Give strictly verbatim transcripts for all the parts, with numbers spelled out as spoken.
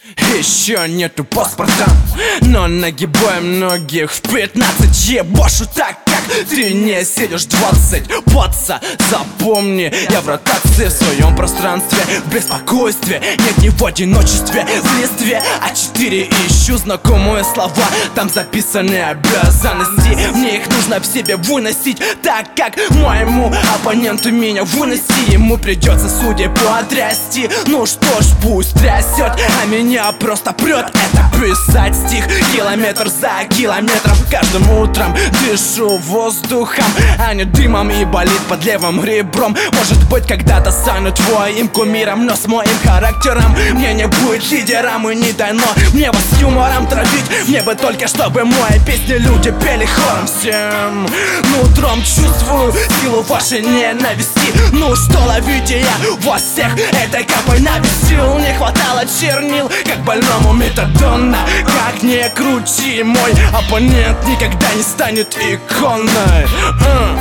Еще нету паспорта, но нагибаем многих в пятнадцать. Ебашу так, как ты не сидишь двадцать. Паца, запомни, я в ротации в своем пространстве, в беспокойстве, нет, не в одиночестве, в листве а четыре ищу знакомые слова, там записаны обязанности. Мне их нужно в себе выносить, так как моему оппоненту меня вынести ему придется, судя потрясти. Ну что ж, пусть трясет, а меня просто прет это писать стих. Километр за километром, каждым утром дышу воздухом, а не дымом, и болит под левым ребром. Может быть, когда-то стану твоим кумиром, но с моим характером мне не будет лидером и не дано мне вас с юмором травить. Мне бы только, чтобы мои песни люди пели хором всем. Нутром чувствую силу вашей ненависти. Ну что, ловите, я вас всех этой капой навесил. Не хватало чернил, как больному метадона. Как ни крути, мой оппонент никогда не станет иконой. uh.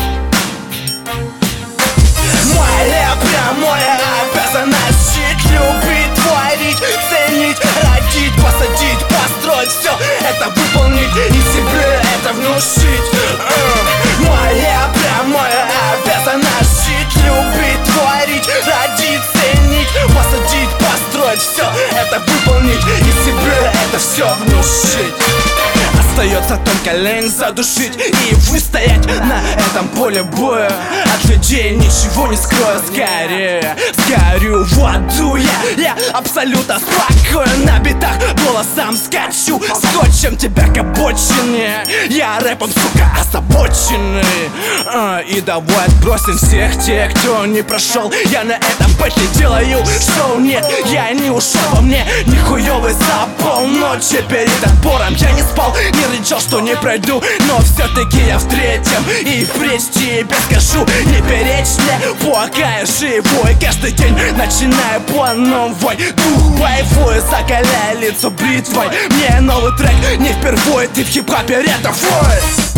Моя прямая обязанность жить, любить, творить, ценить, родить, посадить, построить, все это выполнить и себе это внушить. uh. Моя прямая обязанность жить, любить, творить, родить, ценить, посадить, построить, все это выполнить и себе это все внушить. Остается только лень задушить и выстоять на этом поле боя. От людей ничего не скрою, скорее сгорю в аду я. Я абсолютно спокоен, на битах голосом скачу, скотчем тебя к обочине. Я рэпом, сука, озабоченный. а, И давай отбросим всех тех, кто не прошел. Я на этом бэтле делаю шоу. Нет, я не ушел, во мне нихуёвый за полночи. Перед отбором я не спал, не рычал, что не пройду, но все-таки я в третьем и впредь тебе скажу: не перечь мне, пока я живой. Каждый день начинаю по новой, дух боевой, закаляя лицо бритвой. Мне новый трек не впервые, ты в хип-хопе рядовой.